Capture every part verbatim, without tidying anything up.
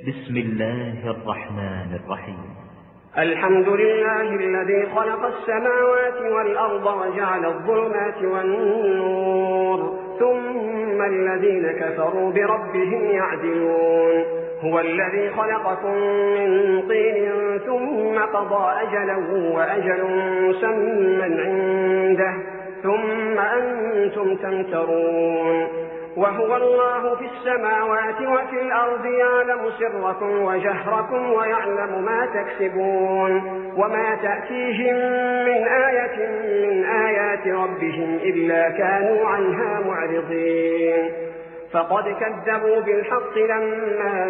بسم الله الرحمن الرحيم. الحمد لله الذي خلق السماوات والأرض وجعل الظلمات والنور ثم الذين كفروا بربهم يعدلون. هو الذي خلقكم من طين ثم قضى أجلا وأجل مسمى عنده ثم أنتم تمترون. وهو الله في السماوات وفي الأرض يعلم سركم وجهركم ويعلم ما تكسبون وما تأتيهم من آية من آيات ربهم إلا كانوا عنها معرضين. فقد كذبوا بالحق لما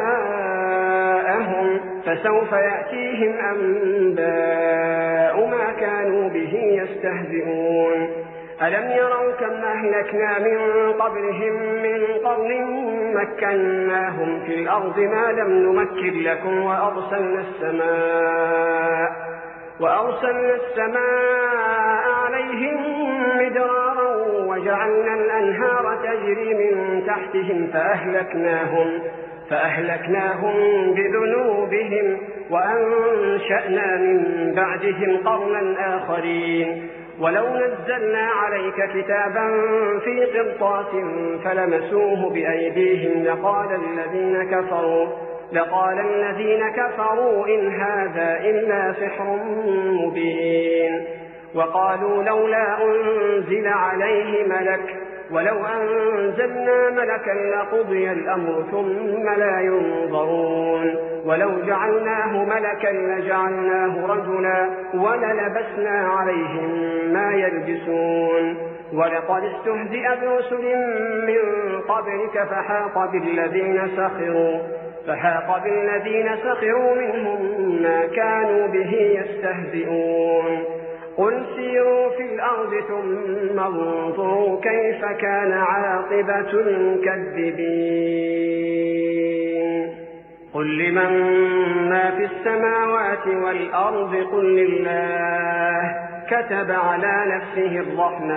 جاءهم فسوف يأتيهم أنباء ما كانوا به يستهزئون. ألم يروا كم أهلكنا من قبلهم من قرن مكناهم في الأرض ما لم نمكن لكم وأرسلنا السماء وأرسلنا السماء عليهم مدرارا وجعلنا الأنهار تجري من تحتهم فأهلكناهم فأهلكناهم بذنوبهم وأنشأنا من بعدهم قرنا آخرين. ولو نزلنا عليك كتابا في قرطاس فلمسوه بأيديهم لقال الذين كفروا لقال الذين كفروا إن هذا إلا سحر مبين. وقالوا لولا أنزل عليه ملك ولو أنزلنا ملكا لقضي الأمر ثم لا ينظرون. ولو جعلناه ملكا لجعلناه رجلا وللبسنا عليهم ما يلبسون. ولقد استهزئ برسل من قبلك فحاق بالذين سخروا فحاق بالذين سخروا منهم ما كانوا به يستهزئون. قل سيروا في الأرض ثم انظروا كيف كان عاقبة المكذبين. قل لمن ما في السماوات والأرض قل لله كتب على نفسه الرحمة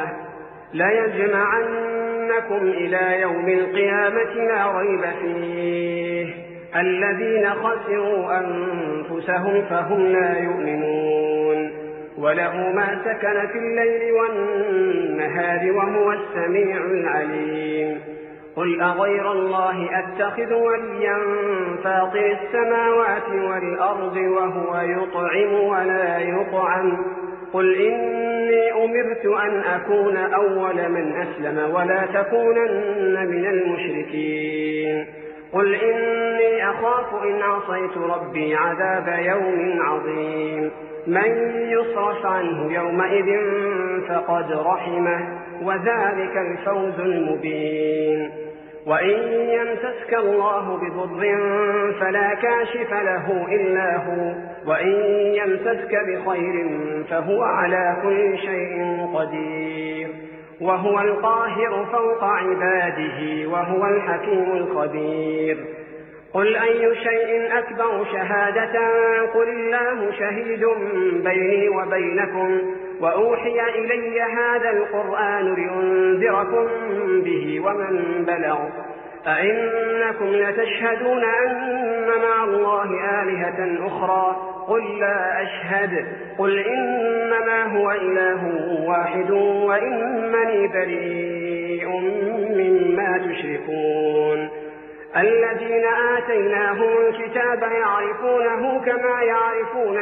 ليجمعنكم إلى يوم القيامة لا ريب فيه الذين خسروا أنفسهم فهم لا يؤمنون. وله ما سكن في الليل والنهار وهو السميع العليم. قل أغير الله أتخذ وليا فاطر السماوات والأرض وهو يطعم ولا يطعم قل إني أمرت أن أكون أول من أسلم ولا تكونن من المشركين. قل إني أخاف إن عصيت ربي عذاب يوم عظيم. من يصرف عنه يومئذ فقد رحمه وذلك الفوز المبين. وإن يمسسك الله بضر فلا كاشف له إلا هو وإن يمسسك بخير فهو على كل شيء قدير وهو القاهر فوق عباده وهو الحكيم الخبير. قل أي شيء أكبر شهادة قل الله شهيد بيني وبينكم وأوحي إلي هذا القرآن لأنذركم به ومن بلغ أئنكم لتشهدون أن مع الله آلهة أخرى قل لا أشهد قل إنما هو إله واحد وإنني بريء مما تشركون. الذين آتيناهم الكتاب يعرفونه كما يعرفون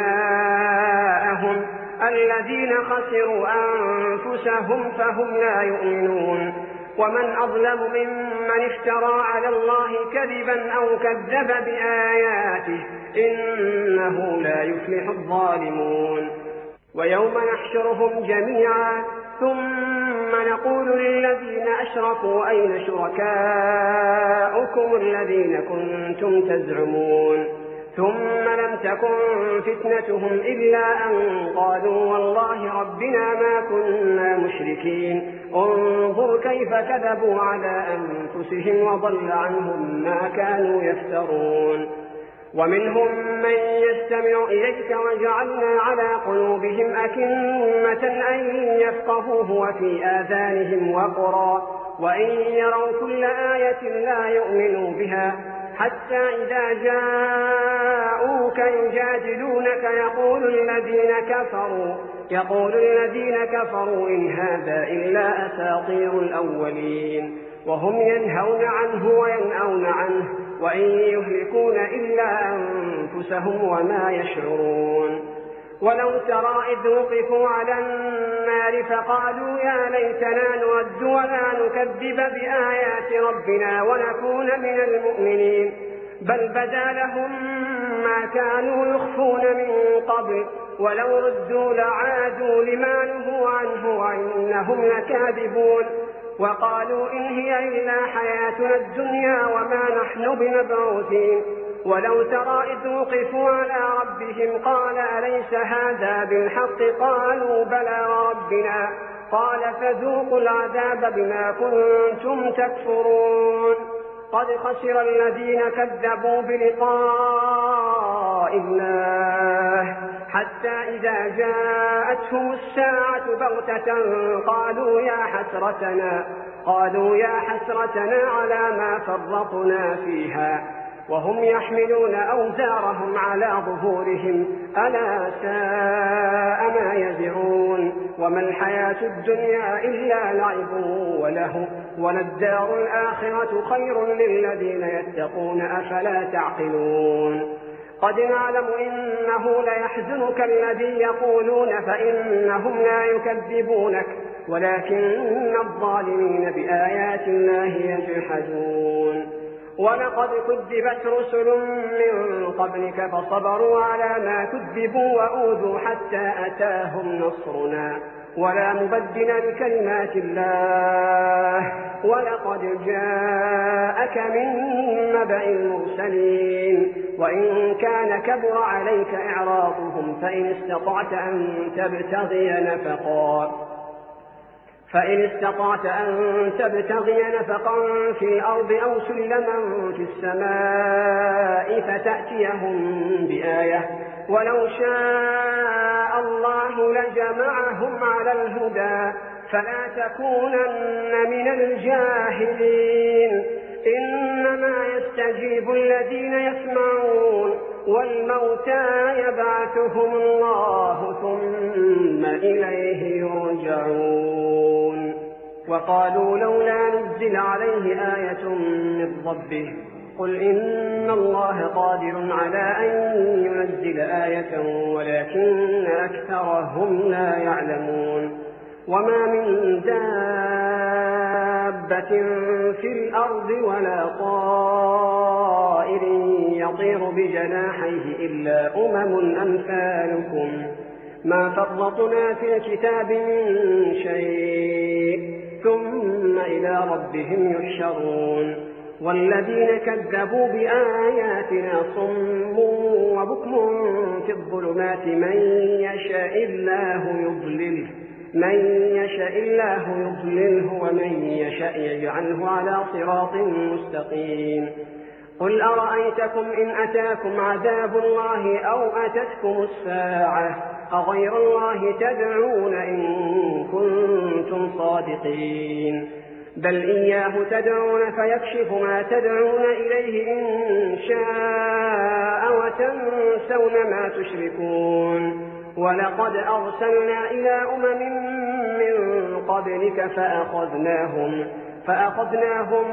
أبناءهم الذين خسروا أنفسهم فهم لا يؤمنون. ومن أظلم ممن افترى على الله كذبا أو كذب بآياته إنه لا يفلح الظالمون. ويوم نحشرهم جميعا ثم نقول للذين أشركوا أين شركاؤكم الذين كنتم تزعمون ثم لم تكن فتنتهم إلا أن قالوا والله ربنا ما كنا مشركين انظر كيف كذبوا على أنفسهم وضل عنهم ما كانوا يفترون. ومنهم من يستمع إليك وجعلنا على قلوبهم أكنة أن يفقهوه وفي آذانهم وقرا وإن يروا كل آية لا يؤمنوا بها حتى إذا جاءوك يجادلونك يقول الذين كفروا يقول الذين كفروا إن هذا إلا أساطير الأولين وهم ينهون عنه وينأون عنه وإن يهلكون إلا أنفسهم وما يشعرون ولو ترى إذ وقفوا على النار فقالوا يا ليتنا نرد ولا نكذب بآيات ربنا ونكون من المؤمنين بل بدا لهم ما كانوا يخفون من قبل ولو ردوا لعادوا لما نهوا عنه وإنهم لكاذبون وقالوا إن هي إلا حياتنا الدنيا وما نحن بمبعوثين ولو ترى إذ وقفوا على ربهم قال أليس هذا بالحق قالوا بلى وربنا قال فذوقوا العذاب بما كنتم تكفرون قد خسر الذين كذبوا بلقاء الله حتى إذا جاءتهم الساعة بغتة قالوا يا حسرتنا قالوا يا حسرتنا على ما فرطنا فيها وهم يحملون أوزارهم على ظهورهم ألا ساء ما يزرون وما الحياة الدنيا إلا لعب وله وللدار الآخرة خير للذين يتقون أفلا تعقلون قد نعلم إنه ليحزنك الذي يقولون فإنهم لا يكذبونك ولكن الظالمين بآيات الله يجحدون ولقد كذبت رسل من قبلك فصبروا على ما كذبوا وأوذوا حتى أتاهم نصرنا ولا مبدل لكلمات الله ولقد جاءك من نبأ المرسلين وإن كان كبر عليك إعراضهم فإن استطعت أن تبتغي نفقا فإن استطعت أن تبتغي نفقا في الأرض أو سلما في السماء فتأتيهم بآية ولو شاء الله لجمعهم على الهدى فلا تكونن من الجاهلين إنما يستجيب الذين يسمعون والموتى يبعثهم الله ثم إليه يرجعون وقالوا لولا نزل عليه آية من ربه قل إن الله قادر على أن ينزل آية ولكن أكثرهم لا يعلمون وما من دابة في الأرض ولا طائر يطير بجناحيه إلا أمم أمثالكم ما فرطنا في الكتاب من شيء ثم إلى ربهم يحشرون والذين كذبوا بآياتنا صم وبكم في الظلمات من يشاء الله يضلله من يشاء الله يضلله ومن يشاء يجعله على صراط مستقيم قل أرأيتكم إن أتاكم عذاب الله أو أتتكم الساعة أغير الله تدعون إن كنتم صادقين بل إياه تدعون فيكشف ما تدعون إليه إن شاء وتنسون ما تشركون ولقد أرسلنا إلى أمم من قبلك فأخذناهم فأخذناهم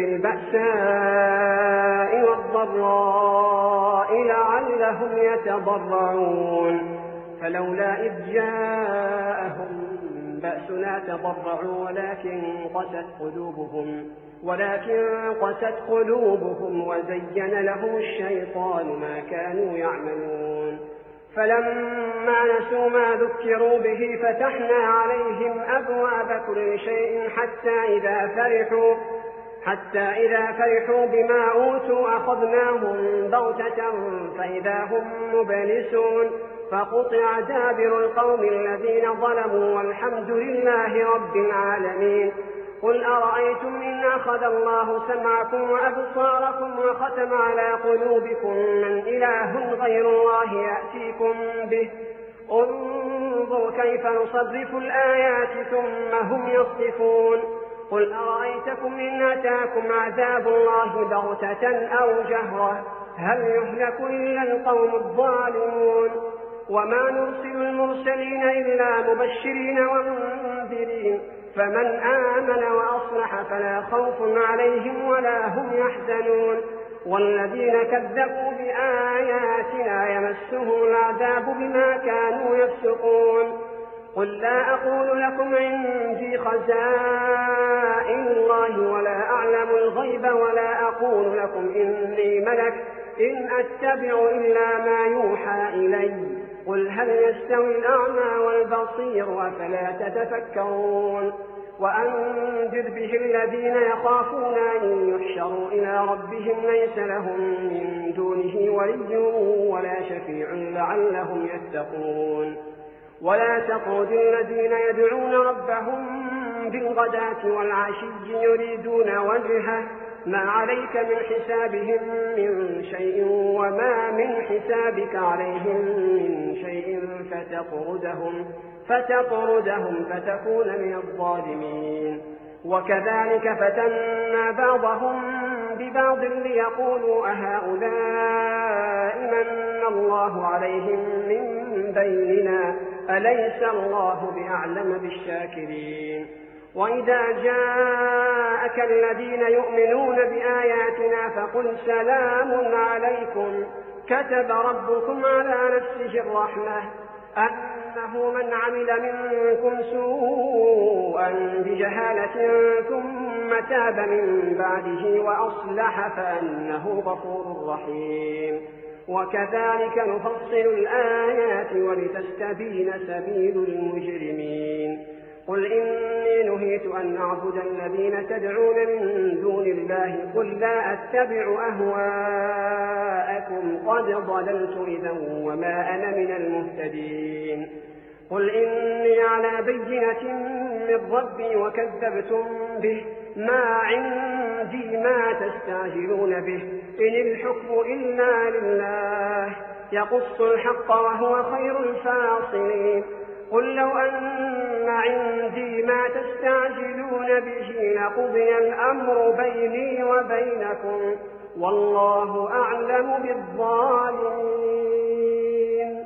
بالبأساء والضراء لعلهم يتضرعون فلولا إذ جاءهم بأسنا تضرعوا ولكن قست قلوبهم ولكن قست قلوبهم وزين لهم الشيطان ما كانوا يعملون فلما نسوا ما ذكروا به فتحنا عليهم أبواب كل شيء حتى إذا فرحوا حتى إذا فرحوا بما أوتوا أخذناهم بغتة فإذا هم مبلسون فقطع دابر القوم الذين ظلموا والحمد لله رب العالمين قل أرأيتم إن أخذ الله سمعكم وأبصاركم وختم على قلوبكم من إله غير الله يأتيكم به انظر كيف نصرف الآيات ثم هم يصدفون قل أرأيتكم إن أتاكم عذاب الله بغتة أو جهرة هل يهلك إلا القوم الظالمون وما نرسل المرسلين إلا مبشرين ومنذرين فمن آمن وأصلح فلا خوف عليهم ولا هم يحزنون والذين كذبوا بآياتنا يمسهم العذاب بما كانوا يفسقون قل لا أقول لكم عندي خزائن الله ولا أعلم الغيب ولا أقول لكم إني ملك إن أتبع إلا ما يوحى إلي قل هل يستوي الأعمى والبصير أفلا تتفكرون وأنذر به الذين يخافون أن يحشروا إلى ربهم ليس لهم من دونه ولي ولا شفيع لعلهم يتقون ولا تطرد الذين يدعون ربهم بالغداة والعشي يريدون وجهه ما عليك من حسابهم من شيء وما من حسابك عليهم من شيء فتطردهم فتطردهم فتكون من الظالمين وكذلك فتنا بعضهم ببعض ليقولوا أهؤلاء من الله عليهم من بيننا أليس الله بأعلم بالشاكرين وإذا جاءك الذين يؤمنون بآياتنا فقل سلام عليكم كتب ربكم على نفسه الرحمة أنه من عمل منكم سوءا بجهالة ثم تاب من بعده وأصلح فأنه غفور رحيم وكذلك نفصل الآيات ولتستبين سبيل المجرمين قل إني نهيت أن أعبد الذين تدعون من دون الله قل لا أتبع أهواءكم قد ضللت إذا وما أنا من المهتدين قل إني على بينة من ربي وكذبتم به ما عندي ما تستعجلون به إن الحكم إلا لله يقص الحق وهو خير الفاصلين قل لو أن عندي ما تستعجلون به لقضي الأمر بيني وبينكم والله أعلم بالظالمين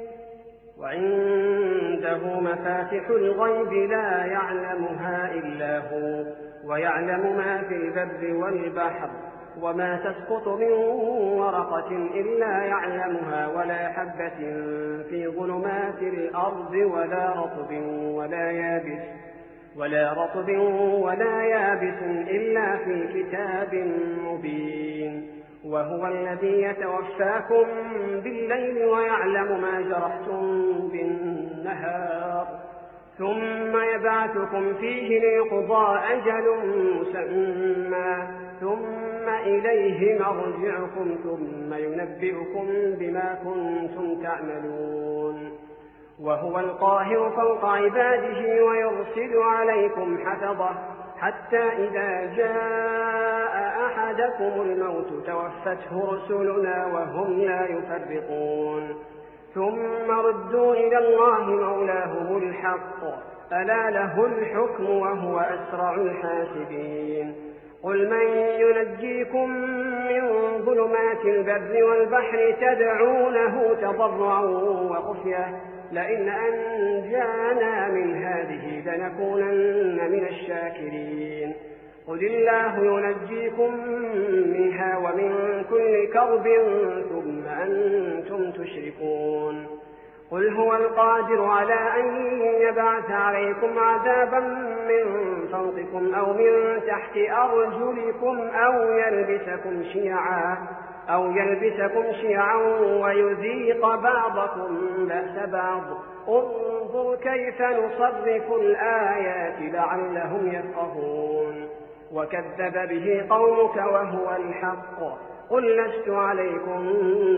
وعنده مفاتح الغيب لا يعلمها إلا هو ويعلم ما في البر والبحر وما تسقط من ورقة إلا يعلمها ولا حبة في ظلمات الأرض ولا رطب ولا يابس ولا رطب ولا يابس إلا في كتاب مبين وهو الذي يتوفاكم بالليل ويعلم ما جرحتم بالنهار ثم يبعثكم فيه ليقضى أجل مسمى ثم إليه مرجعكم ثم ينبئكم بما كنتم تعملون وهو القاهر فوق عباده ويرسل عليكم حفظه حتى إذا جاء أحدكم الموت توفته رسلنا وهم لا يفرقون ثم ردوا إلى الله مولاهم الحق ألا له الحكم وهو أسرع الحاسبين قل من ينجيكم من ظلمات البر والبحر تدعونه تضرعا وخفية لئن أنجانا من هذه لنكونن من الشاكرين قل الله ينجيكم منها ومن كل كرب ثم أنتم تشركون قل هو القادر على أن يبعث عليكم عذابا من فوقكم أو من تحت أرجلكم أو يلبسكم شيعا أو يلبسكم شيعا ويذيق بعضكم بأس بعض انظر كيف نصرف الآيات لعلهم يفقهون وكذب به قومك وهو الحق قل لست عليكم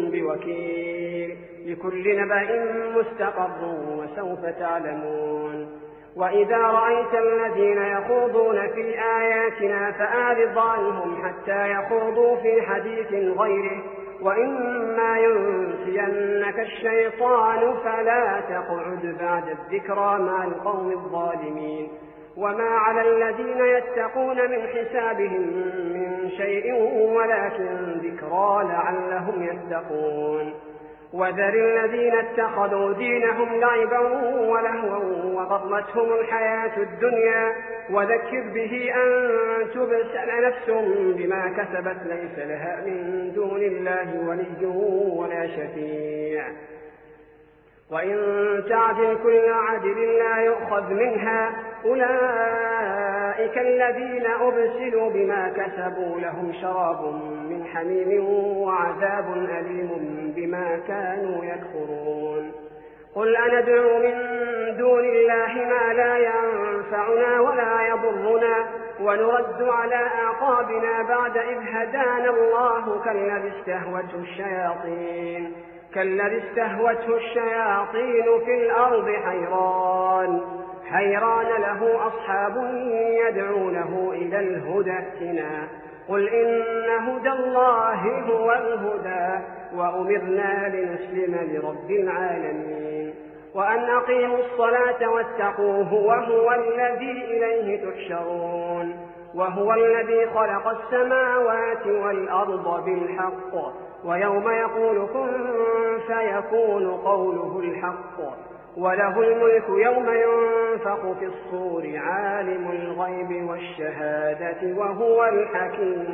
بوكيل لكل نبأ مستقر وسوف تعلمون وإذا رأيت الذين يخوضون في آياتنا فأعرض عنهم حتى يخوضوا في حديث غيره وإما ينسينك الشيطان فلا تقعد بعد الذكرى مع القوم الظالمين وما على الذين يتقون من حسابهم من شيء ولكن ذكرى لعلهم يتقون. وذر الذين اتخذوا دينهم لعبا ولهوا وغرتهم الحياة الدنيا وذكر به أن تبسل نفس بما كسبت ليس لها من دون الله ولي ولا شفيع. وإن تعدل كل عدل لا يؤخذ منها أولئك الذين أبسلوا بما كسبوا لهم شراب من حميم وعذاب أليم بما كانوا يكفرون. قل أندعو من دون الله ما لا ينفعنا ولا يضرنا ونرد على أعقابنا بعد إذ هدانا الله كالذي استهوته الشياطين كالذي استهوته الشياطين في الأرض حيران حيران له أصحاب يدعونه إلى الهدى ائتنا. قل إن هدى الله هو الهدى وأمرنا لنسلم لرب العالمين وأن أقيموا الصلاة واتقوه وهو الذي إليه تحشرون. وهو الذي خلق السماوات والأرض بالحق ويوم يقول كن فيكون قوله الحق وله الملك يوم ينفخ في الصور عالم الغيب والشهادة وهو الحكيم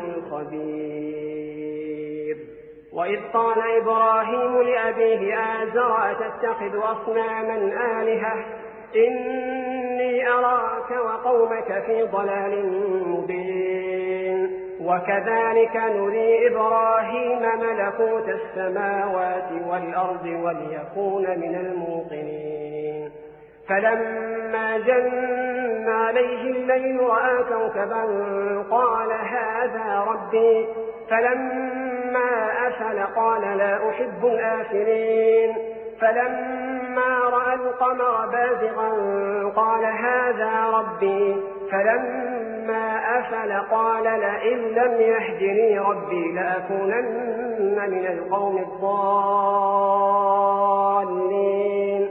الخبير. وإذ قال إبراهيم لأبيه آزر أتتخذ أصناما آلهة إني أراك وقومك في ضلال مبين. وكذلك نري إبراهيم ملكوت السماوات والأرض وليكون من الموقنين. فلما جن عليه الليل رأى كوكبا قال هذا ربي فلما أفل قال لا أحب الآفلين. فلما رأى القمر بازغا قال هذا ربي فلما أفل قال لئن لم يهدني ربي لأكونن من القوم الضالين.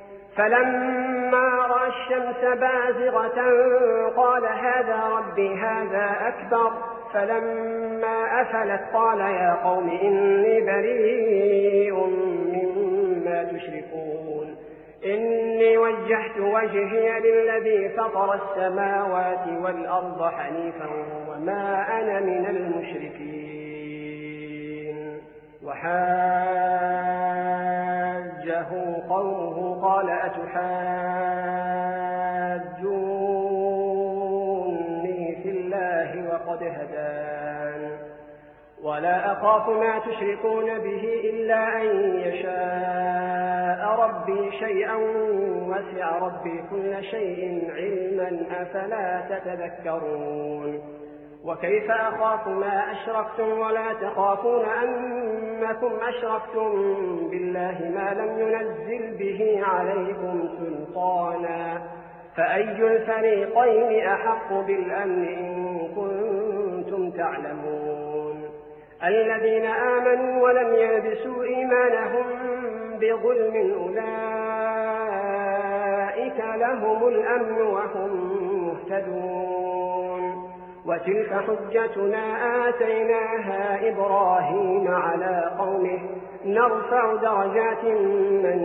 فلما رأى الشمس بازغة قال هذا ربي هذا أكبر. فلما أفلت قال يا قوم إني بريء مما تشركون إني وجهت وجهي للذي فطر السماوات والأرض حنيفا وما أنا من المشركين. وحاجه قومه قال أتحاجوني في الله وقد هدان ولا أخاف ما تشركون به إلا أن يشاء ربي شيئا وسع ربي كل شيء علما أفلا تتذكرون. وكيف أخاف ما أشركتم ولا تخافون أنكم أشركتم بالله ما لم ينزل به عليكم سلطانا فأي الفريقين أحق بالأمن إن كنتم تعلمون. الذين آمنوا ولم يلبسوا إيمانهم بظلم أولئك لهم الأمن وهم مهتدون. وتلك حجتنا آتيناها إبراهيم على قومه نرفع درجات من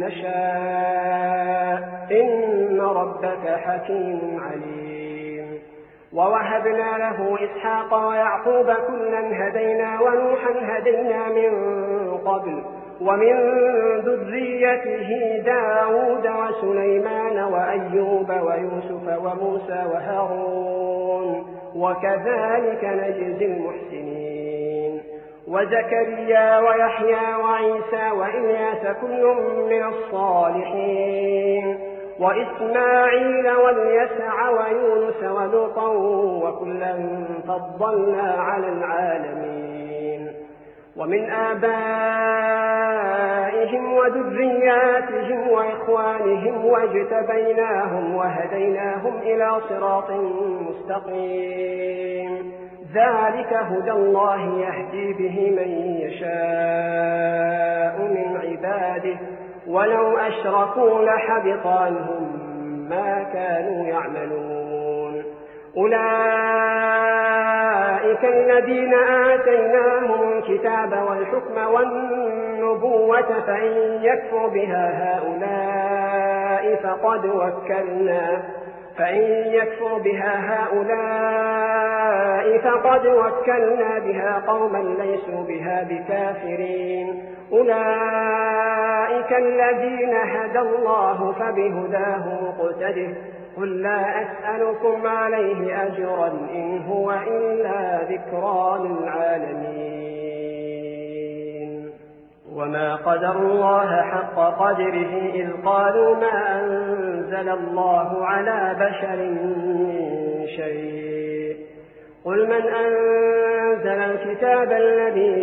نشاء إن ربك حكيم عليم. ووهبنا له إسحاق ويعقوب كلا هدينا ونوحا هدينا من قبل ومن ذريته داود وسليمان وأيوب ويوسف وموسى وهارون وكذلك نجزي المحسنين. وزكريا ويحيى وعيسى وإلياس كل من الصالحين وإسماعيل واليسع ويونس ولوطا وكلا فضلنا على العالمين. ومن آبائهم وذرياتهم وإخوانهم واجتبيناهم وهديناهم إلى صراط مستقيم. ذلك هدى الله يهدي به من يشاء من عباده ولو أشركوا لحبط عنهم ما كانوا يعملون. أولئك الذين آتيناهم الكتاب والحكم والنبوة فإن يكفر بها هؤلاء فقد وكلنا فإن يكفر بها هؤلاء فقد وكلنا بها قوما ليسوا بها بكافرين أولئك الذين هدى الله فبهداه مقتده قل لا أسألكم عليه أجرا إن هو إلا ذكرى للعالمين وما قدر الله حق قدره إذ قالوا ما أنزل الله على بشر من شيء قل من أنزل الكتاب الذي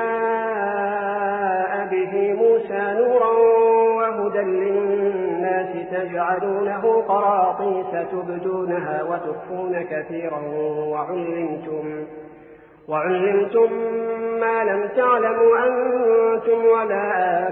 جاء به موسى نورا وهدى للناس تجعلونه قراطيس تبدونها وتخفون كثيرا وعلمتم, وعلمتم ما لم تعلموا أنتم ولا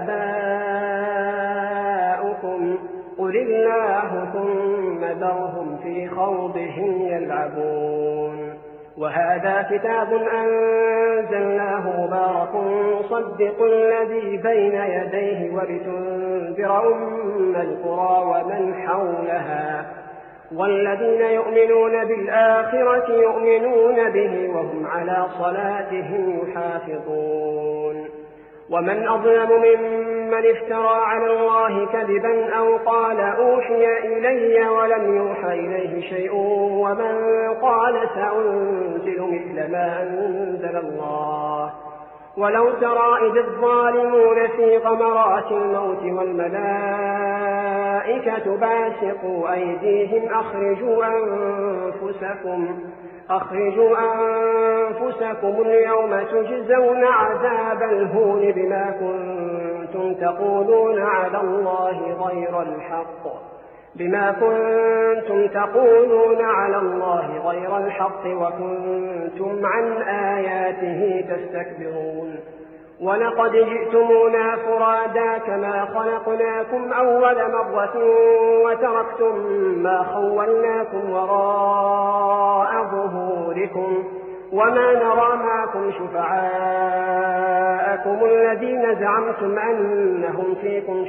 آباؤكم قل الله ثم ذرهم في خوضهم يلعبون وهذا كتاب أنزلناه مبارك مصدق الذي بين يديه ولتنذر أم القرى ومن حولها والذين يؤمنون بالآخرة يؤمنون به وهم على صلاتهم يحافظون ومن أظلم ممن افترى على الله كذبا أو قال أوحي إلي ولم يوحى إليه شيء ومن قال سأنزل مثل ما أنزل الله ولو ترى إذ الظالمون في غمرات الموت والملائكة باسطوا أيديهم أخرجوا أنفسكم أخرجوا أنفسكم اليوم تجزون عذاب الهون بما كنتم تقولون على الله غير الحق بما كنتم تقولون على الله غير الحق وكنتم عن آياته تستكبرون ولقد جئتمونا فرادا كما خلقناكم أول مرة وتركتم ما خولناكم وراء ظهوركم وما نرى معكم شفعاءكم الذين زعمتم أنهم فيكم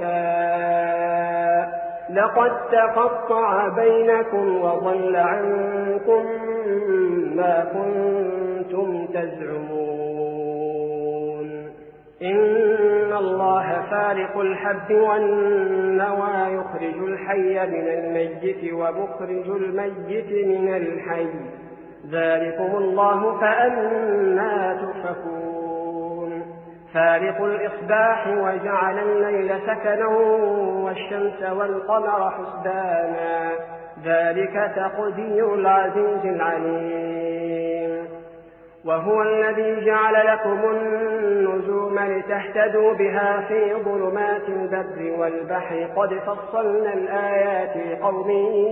شركاء لقد تقطع بينكم وضل عنكم ما كنتم تزعمون إن الله فارق الحب والنوى يخرج الحي من الميت ومخرج الميت من الحي ذلكم الله فأنى تؤفكون فارق الإصباح وجعل الليل سكنا والشمس والقمر حسبانا ذلك تقدير العزيز العليم وهو الذي جعل لكم النجوم لتهتدوا بها في ظلمات البر والبحر قد فصلنا الآيات لقوم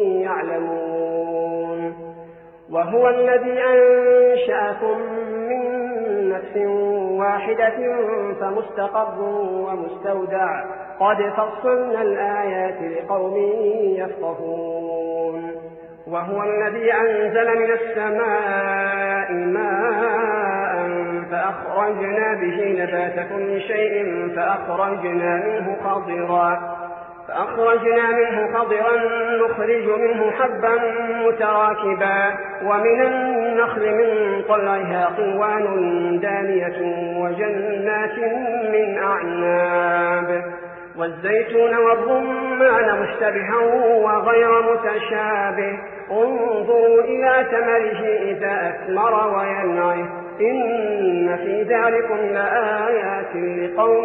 يعلمون وهو الذي أنشأكم من نفس واحدة فمستقر ومستودع قد فصلنا الآيات لقوم يفقهون وهو الذي أنزل من السماء ماء فأخرجنا به نبات كل شيء فأخرجنا منه خضرا فأخرجنا منه خضرا نخرج منه حبا متراكبا ومن النخل من طلعها قنوان دانية وجنات من أعناب والزيتون والرمان مشتبها وغير متشابه انظروا إلى ثمره إذا أثمر وينعه إن في ذلكم لآيات لقوم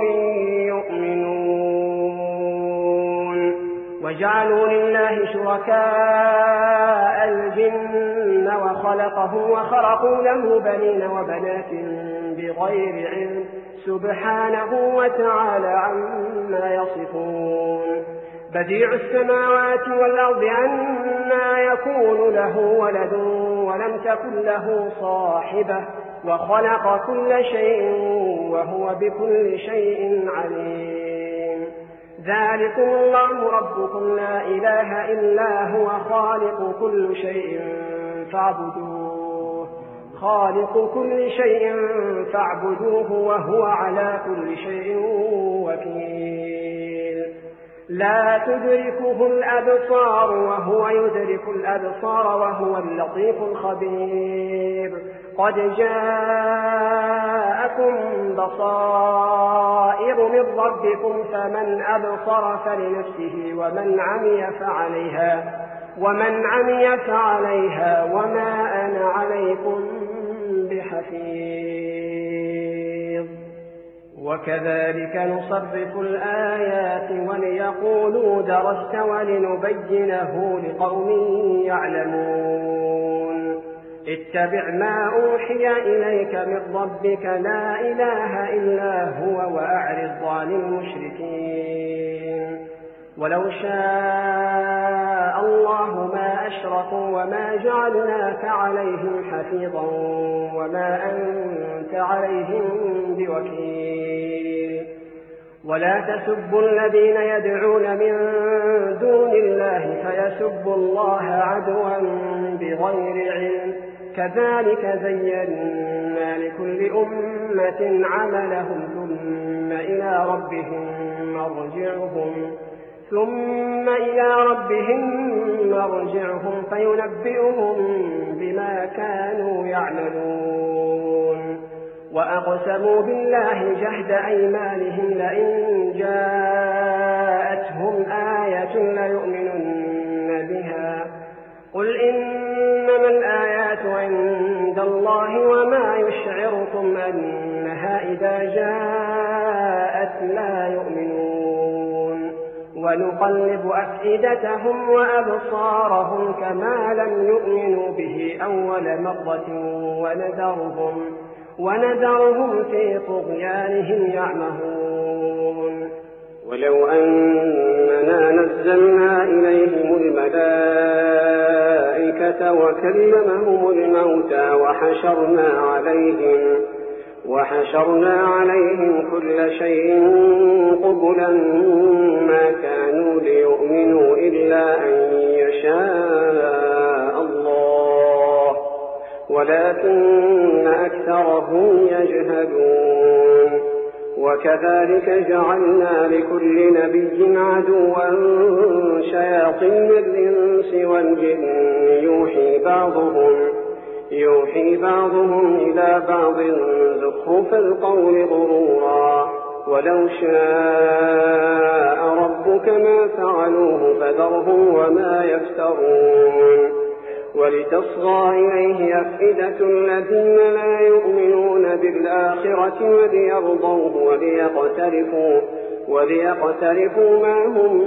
يؤمنون وجعلوا لله شركاء الجن وخلقهم وخرقوا له بنين وبنات بغير علم سبحانه وتعالى عما يصفون بديع السماوات والأرض أنى يكون له ولد ولم تكن له صاحبة وخلق كل شيء وهو بكل شيء عليم ذلكم الله ربكم لا إله إلا هو خالق كل شيء فاعبدوه خالق كل شيء فاعبدوه وهو على كل شيء وكيل لا تدركه الأبصار وهو يدرك الأبصار وهو اللطيف الخبير قد جاءكم بصائر من ربكم فمن أبصر فلنفسه ومن عمي فعليها ومن عمي فعليها وما أنا عليكم بحفيظ وكذلك نصرف الآيات وليقولوا درست ولنبينه لقوم يعلمون اتبع ما أوحي إليك من ربك لا إله إلا هو وأعرض عن المشركين ولو شاء الله ما أشركوا وما جعلناك عليهم حفيظا وما أنت عليهم بوكيل ولا تسبوا الذين يدعون من دون الله فيسبوا الله عدوا بغير علم كذلك زينا لكل أمة عملهم ثم إلى ربهم مرجعهم ثم إلى ربهم مرجعهم فينبئهم بما كانوا يعملون وأقسموا بالله جهد أيمانهم لئن جاءتهم آية ليؤمنن بها قل إنما الآيات عند الله وما يشعركم أنها إذا جاءت لا يؤمنون ونقلب أفئدتهم وأبصارهم كما لم يؤمنوا به أول مرة ونذرهم, ونذرهم في طغيانهم يعمهون ولو أننا نزلنا إليهم الملائكة وكلمهم الموتى وحشرنا عليهم وحشرنا عليهم كل شيء قبلا ما كانوا ليؤمنوا إلا أن يشاء الله ولكن أكثرهم يجهلون وكذلك جعلنا لكل نبي عدوا شياطين الإنس والجن يوحي بعضهم يوحي بعضهم إلى بعض زخرف القول غرورا ولو شاء ربك ما فعلوه فذرهم وما يفترون ولتصغى إليه أفئدة الذين لا يؤمنون بالآخرة وليرضوه وليقترفوا, وليقترفوا ما هم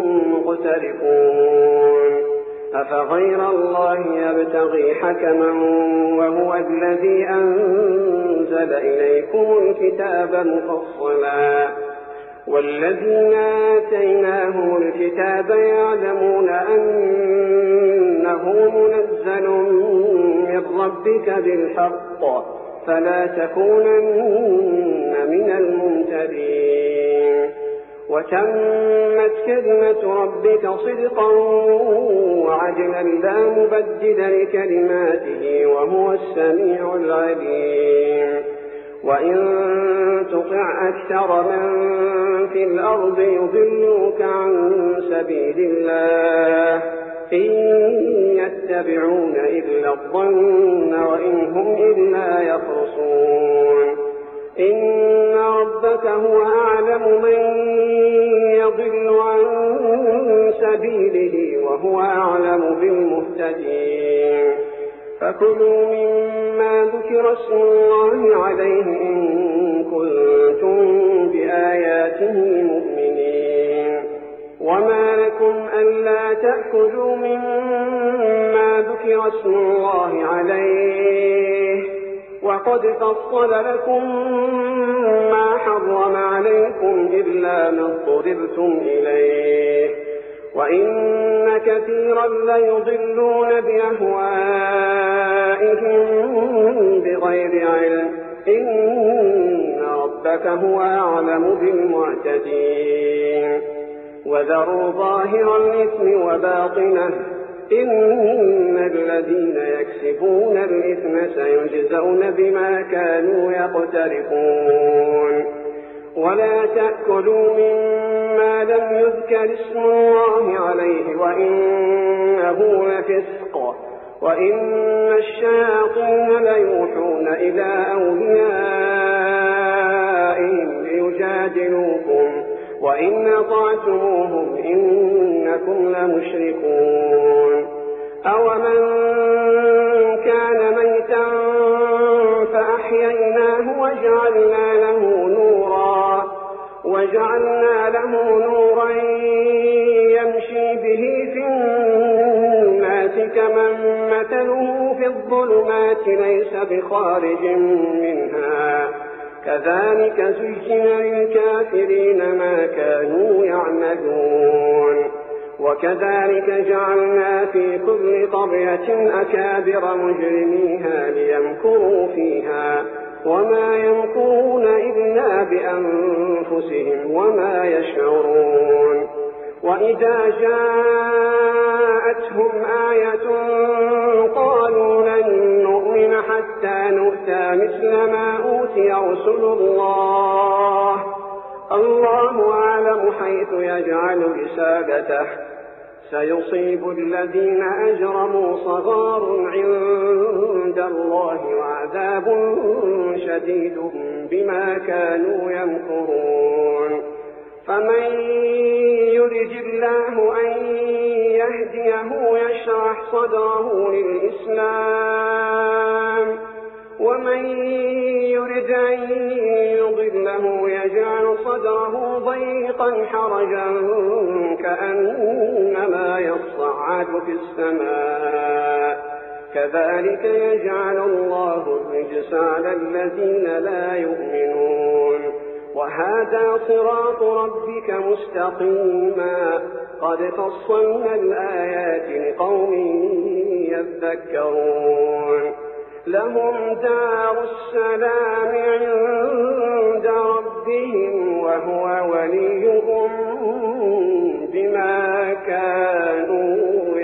مقترفون أفغير الله يبتغي حكما وهو الذي أنزل إليكم الكتاب مفصلا والذين آتيناهم الكتاب يعلمون أنه منزل من ربك بالحق فلا تكونن من الممتدين وتمت كلمة ربك صدقا وعدلا لا مبدل لكلماته وهو السميع العليم وإن تطع أكثر من في الأرض يضلوك عن سبيل الله إن يتبعون إلا الظن وإن هم إلا يخرصون إن ربك هو أعلم من يضل عن سبيله وهو أعلم بالمهتدين فكلوا مما ذكر اسم الله عليه إن كنتم بآياته مؤمنين وما لكم ألا تأكلوا مما ذكر اسم الله عليه وقد فصل لكم ما حرم عليكم إلا ما اضطررتم إليه وإن كثيرا ليضلون بأهوائهم بغير علم إن ربك هو أعلم بالمعتدين وذروا ظاهر الإثم وباطنه إن الذين يكسبون الإثم سيجزون بما كانوا يقترفون ولا تأكلوا مما لم يذكر اسم الله عليه وإنه لفسق وإن الشياطين ليوحون إلى أوليائهم ليجادلوكم وإن أطعتموهم إنكم لمشركون أومن كان ميتا فأحييناه وجعلنا له نورا وجعلنا له نورا يمشي به في الناس كمن مثله في الظلمات ليس بخارج منها كذلك زين للكافرين ما كانوا يعملون وكذلك جعلنا في كل قرية أكابر مجرميها ليمكروا فيها وما يمكرون إلا بأنفسهم وما يشعرون وإذا جاءتهم آية قالوا لن نؤمن حتى نؤتى مثل ما أوتي رسل الله الله أعلم حيث يجعل رسالته سيصيب الذين أجرموا صغار عند الله وعذاب شديد بما كانوا يمكرون فمن يرج الله أن يهديه يشرح صدره للإسلام ومن يرد أن يضله يجعل صدره ضيقا حرجا كأنما يصعد في السماء كذلك يجعل الله الرجس على الذين لا يؤمنون وهذا صراط ربك مستقيما قد فصلنا الآيات لقوم يذكرون لهم دار السلام عند ربهم وهو وليهم بما كانوا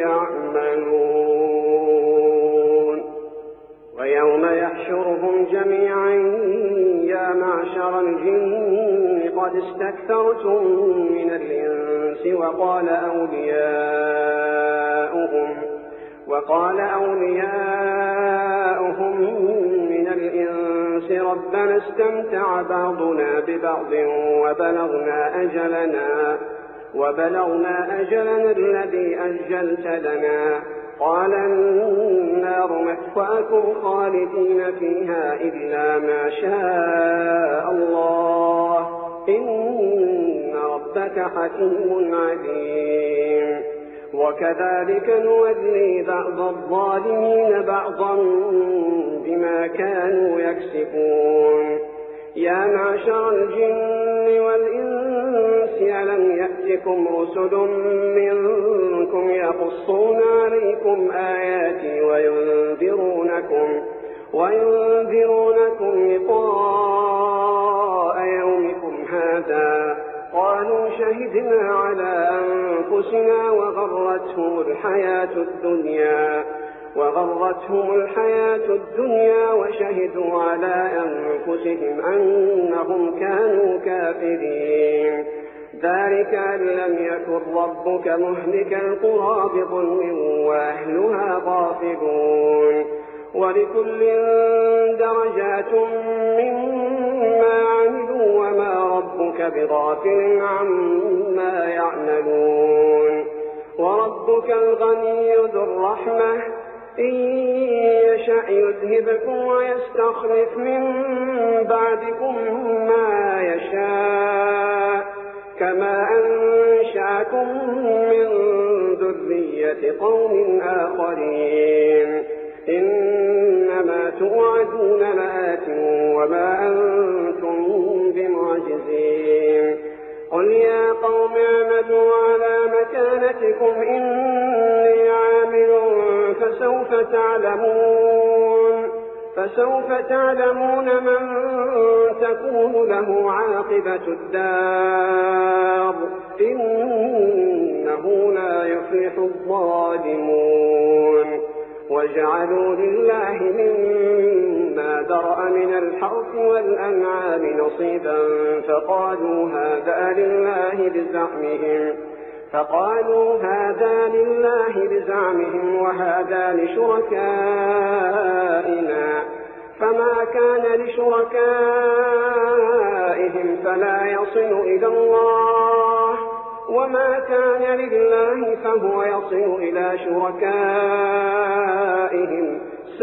يعملون ويوم يحشرهم جميعا يا معشر الجن قد استكثرتم من الإنس وقال أولياؤهم وقال أولياؤهم من الإنس ربنا استمتع بعضنا ببعض وبلغنا أجلنا وبلغنا أجلنا الذي أجلت لنا قال النار مثواكم خالدين فيها إلا ما شاء الله إن ربك حكيم عليم وكذلك نولي بعض الظالمين بعضا بما كانوا يكسبون يا معشر الجن والإنس ألم يأتكم رسل منكم يقصون عليكم آياتي وينذرونكم وينذرونكم لقاء يومكم هذا قالوا شهدنا على أنفسنا وغرتهم الحياة الدنيا وغرتهم الحياة الدنيا وشهدوا على أنفسهم أنهم كانوا كافرين ذلك أن لم يكن ربك مهلك القرى بظلم وأهلها غافلون ولكل درجات مما عملوا وما ربك بغافل عما يعملون وربك الغني ذو الرحمة إن يشأ يذهبكم ويستخلف من بعدكم ما يشاء كما أنشأكم من ذرية قوم آخرين إنما توعدون لآت وما أنتم بمعجزين قل يا قوم اعملوا على مكانتكم إني عامل فسوف تعلمون فسوف تعلمون من تكون له عاقبة الدار إنه إنه لا يفلح الظالمون. وجعلوا لله مما ذرأ من الحرث والأنعام نصيبا فقالوا هذا لله بزعمهم فقالوا هذا لله بزعمهم وهذا لشركائنا فما كان لشركائهم فلا يصل إلى الله وما كان لله فهو يصل إلى شركائهم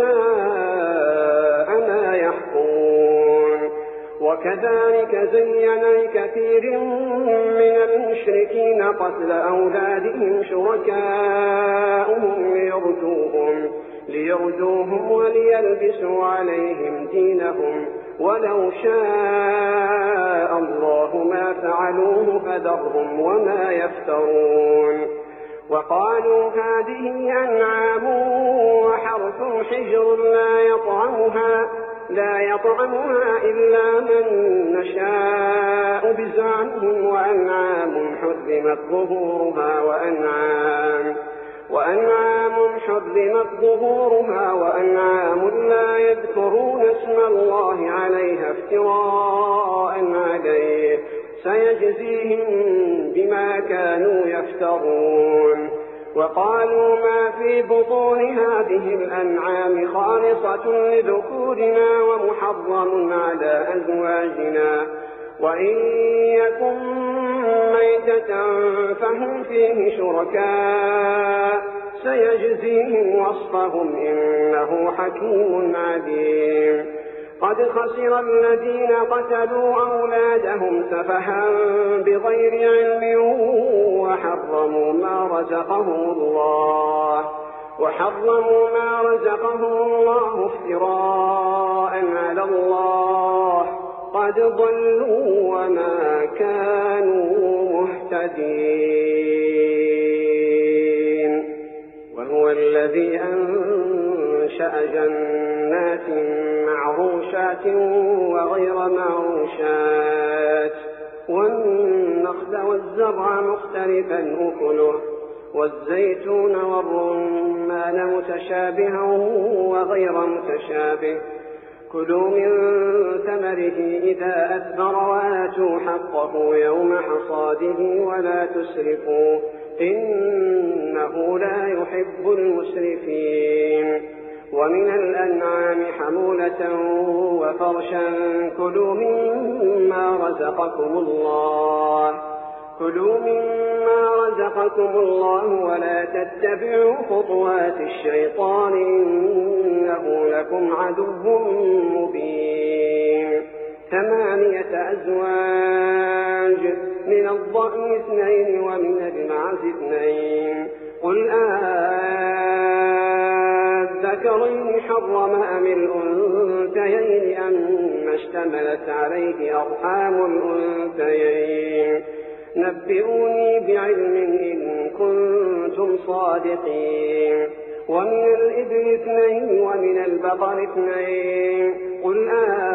ساء ما يحكمون. وكذلك زين لكثير من المشركين قتل أولادهم شركاؤهم ليردوهم, ليردوهم وليلبسوا عليهم دينهم ولو شاء الله ما فعلوه فذرهم وما يفترون. وقالوا هذه أنعام وحرث حجر لا يطعمها لا يطعمها إلا من نشاء بزعمهم وأنعام حرمت ظهورها وأنعام وأنعام حرمت ظهورها وأنعام لا يذكرون اسم الله عليها افتراء عليه سيجزيهم بما كانوا يفترون. وقالوا ما في بطون هذه الأنعام خالصة لذكورنا ومحرم على أزواجنا وإن يكن ميتة فهم فيه شركاء سيجزيهم وصفهم إنه حكيم عليم. قد خسر الذين قتلوا أولادهم سفها بغير علم وحرموا ما رزقهم الله وحرموا ما رزقهم الله افتراء على الله قد ضلوا وما كانوا مهتدين. وهو الذي أنشأ جنات معروشات وغير معروشات والنخل والزرع مختلفا أكله والزيتون والرمان متشابها وغير متشابه كلوا من ثمره إذا أثمر وآتوا حقه يوم حصاده ولا تسرفوا إنه لا يحب المسرفين. ومن الأنعام حمولة وفرشا كلوا مما رزقكم الله كلوا مما رزقكم الله ولا تتبعوا خطوات الشيطان إنه لكم عدو مبين. ثمانية أزواج من الضأن اثنين ومن المعز اثنين قل أذكرين حرم أم الأنثيين أما اشتملت عليه أرحام الأنثيين نبئوني بعلم إن كنتم صادقين. ومن الإبل اثنين ومن البقر اثنين قل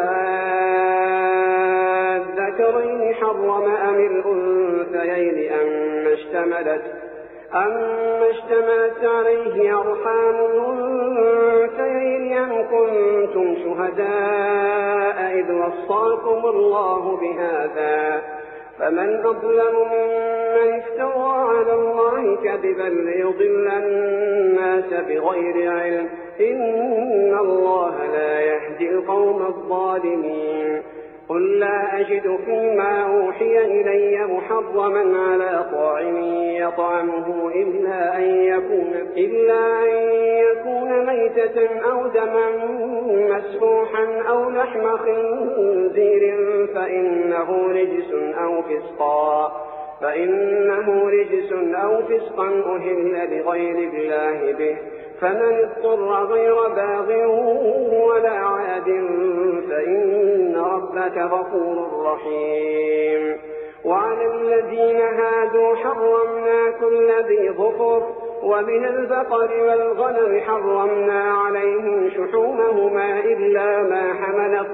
أذكرين حرم أم الأنثيين أما اشتملت أما اشتملت عليه أرحام الأنثيين أم كنتم شهداء إذ وصاكم الله بهذا فمن أظلم ممن افترى على الله كذبا ليضل الناس بغير علم إن الله لا يهدي القوم الظالمين. قل لا أجد فيما أوحي إلي محرما على طاعم يطعمه إلا أن يكون, إلا أن يكون ميتة أو دما مسفوحا أو لحم خنزير فإنه رجس أو فسقا فإنه رجس أو فسقا أهل لغير الله به فمن اضطر غير باغ ولا عاد فإن ربك غفور رحيم. وعلى الذين هادوا حرمنا كل ذي ظفر ومن البقر والغنم حرمنا عليهم شحومهما إلا ما حملت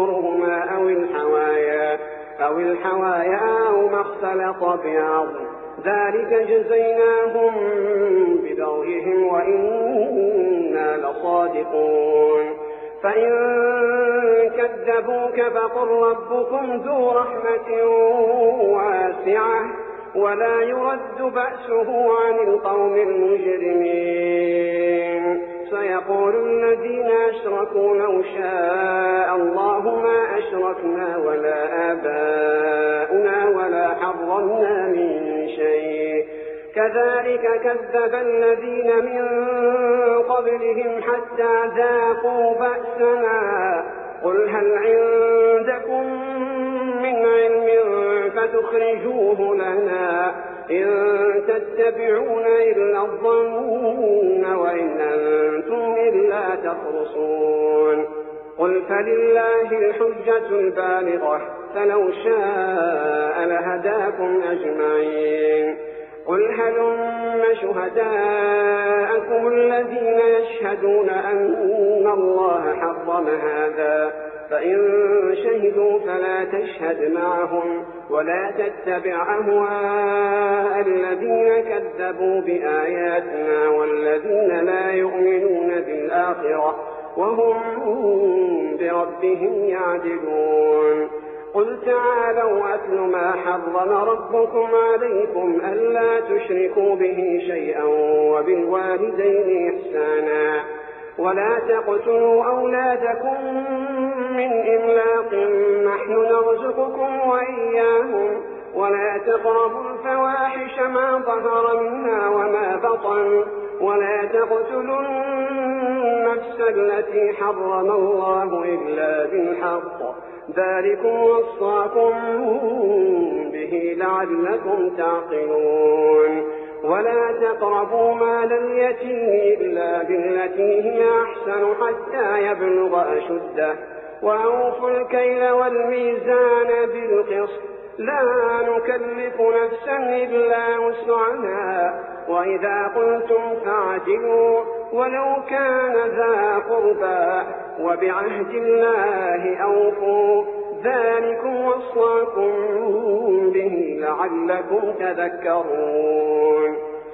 ظهورهما أو الحوايا أو الحوايا أو ما اختلط بعظم ذلك جزيناهم ببغيهم وإنا لصادقون فإن كذبوك فقل ربكم ذو رحمة واسعة ولا يرد بأسه عن القوم المجرمين سيقول الذين أشركوا لو شاء الله ما أشركنا ولا آباؤنا ولا حرمنا من شيء كذلك كذب الذين من قبلهم حتى ذاقوا بأسنا قل هل عندكم من علم فتخرجوه لنا إن تتبعون إلا الظن وإن أنتم إلا تخرصون قل فلله الحجة البالغة فلو شاء لهداكم أجمعين قل هلم شهداءكم الذين يشهدون أن الله حرم هذا فإن شهدوا فلا تشهد معهم ولا تتبع أهواء الذين كذبوا بآياتنا والذين لا يؤمنون بالآخرة وهم بربهم يعدلون قل تعالوا أتل ما حرم ربكم عليكم ألا تشركوا به شيئا وبالوالدين إحسانا ولا تقتلوا أولادكم من إملاق نحن نرزقكم وإياهم ولا تقربوا الفواحش ما ظهر منها وما بطن ولا تقتلوا النفس التي حرم الله إلا بالحق ذلكم وصاكم به لعلكم تعقلون ولا تقربوا مال اليتيم إلا بالتي هي أحسن حتى يبلغ أشده وأوفوا الكيل والميزان بالقسط لا نكلف نفسا إلا وسعها وإذا قلتم فاعدلوا ولو كان ذا قربى وبعهد الله أوفوا ذلكم وصاكم به لعلكم تذكرون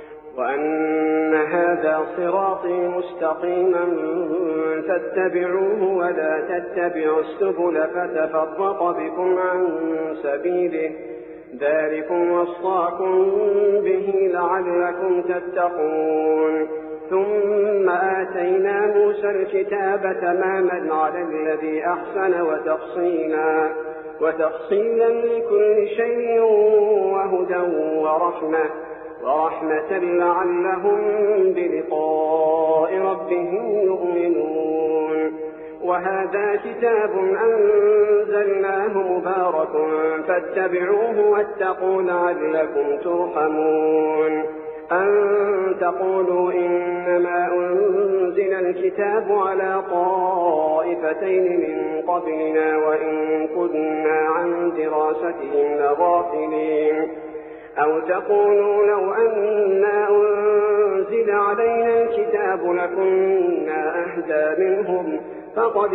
وأن هذا صراطي مستقيما فاتبعوه ولا تتبعوا السبل فتفرق بكم عن سبيله ذلكم وصاكم به لعلكم تتقون ثم آتينا موسى الكتاب تماما على الذي أحسن وتفصيلا وتفصيلا لكل شيء وهدى ورحمة ورحمة لعلهم بلقاء ربهم يؤمنون وهذا كتاب أنزلناه مبارك فاتبعوه واتقوا لعلكم ترحمون أن تقولوا إنما أنزل الكتاب على طائفتين من قبلنا وإن كنا عن دراستهم لغافلين أو تقولوا لو أنا أنزل علينا الكتاب لكنا أهدى منهم فقد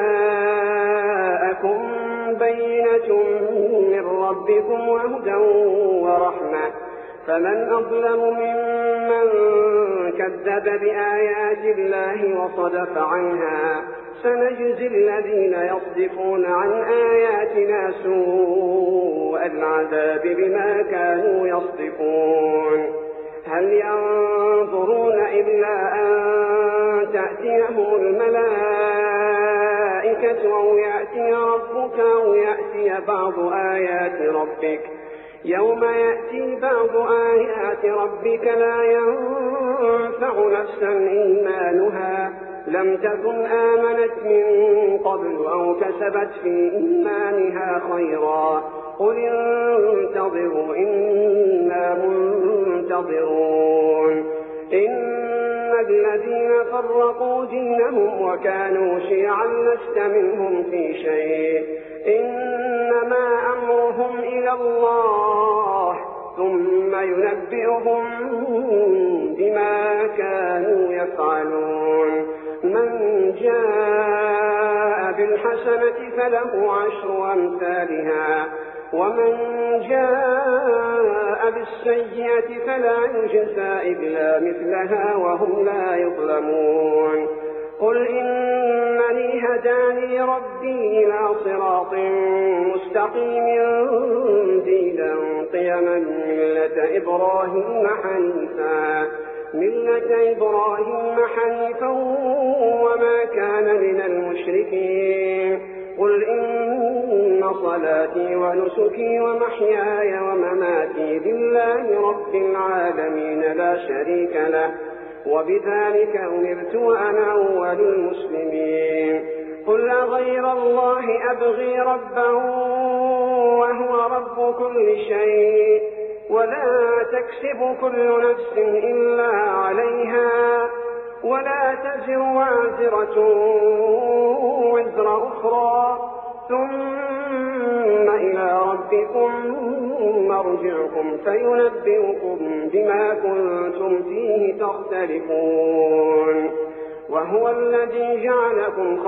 جاءكم بينة من ربكم وهدى ورحمة فمن أظلم ممن كذب بآيات الله وصدف عنها سنجزي الذين يصدفون عن آياتنا سوء العذاب بما كانوا يصدفون هل ينظرون إلا أن تأتيهم الملائكة أو يأتي ربك أو يأتي بعض آيات ربك يوم يأتي بعض آيات ربك لا ينفع نفسا إيمانها لم تكن آمنت من قبل أو كسبت في إيمانها خيرا قل انتظروا إنا منتظرون إن الذين فرقوا دينهم وكانوا شيعا لست منهم في شيء إنما أمرهم إلى الله ثم ينبئهم بما كانوا يفعلون من جاء بالحسنة فله عشر أمثالها ومن جاء جاء بالسيئة فلا يجزى إلا مثلها وهم لا يظلمون قل إنني هداني ربي إلى صراط مستقيم دينا قيما ملة إبراهيم حنيفا ملة إبراهيم حنيفا وما كان من المشركين قل إن صلاتي ونسكي ومحياي ومماتي لله رب العالمين لا شريك له وبذلك أمرت وأنا أول المسلمين قل غير الله أبغي ربا وهو رب كل شيء ولا تكسب كل نفس إلا عليها ولا تزر وازرة وزر أخرى ثم إلى ربكم مرجعكم فينبئكم بما كنتم فيه تختلفون وهو الذي جعلكم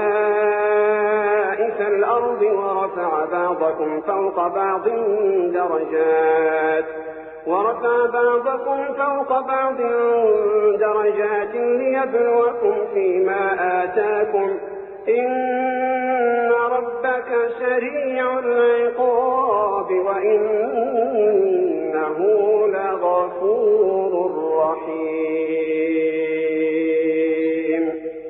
خلائف الأرض ورفع بعضكم فوق بعض درجات ورفع بعضكم فوق بعض درجات ليبلوكم فيما آتاكم إن